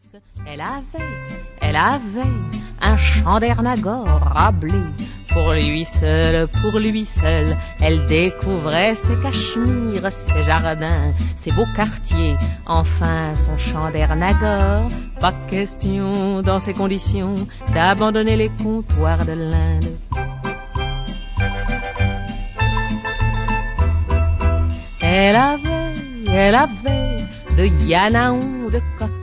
Elle avait un chant d'Ernagor rablé. Pour lui seul, elle découvrait ses cachemires, ses jardins, ses beaux quartiers, enfin son chant d'Ernagor. Pas question dans ces conditions d'abandonner les comptoirs de l'Inde. Elle avait de Yanaon, de Coton,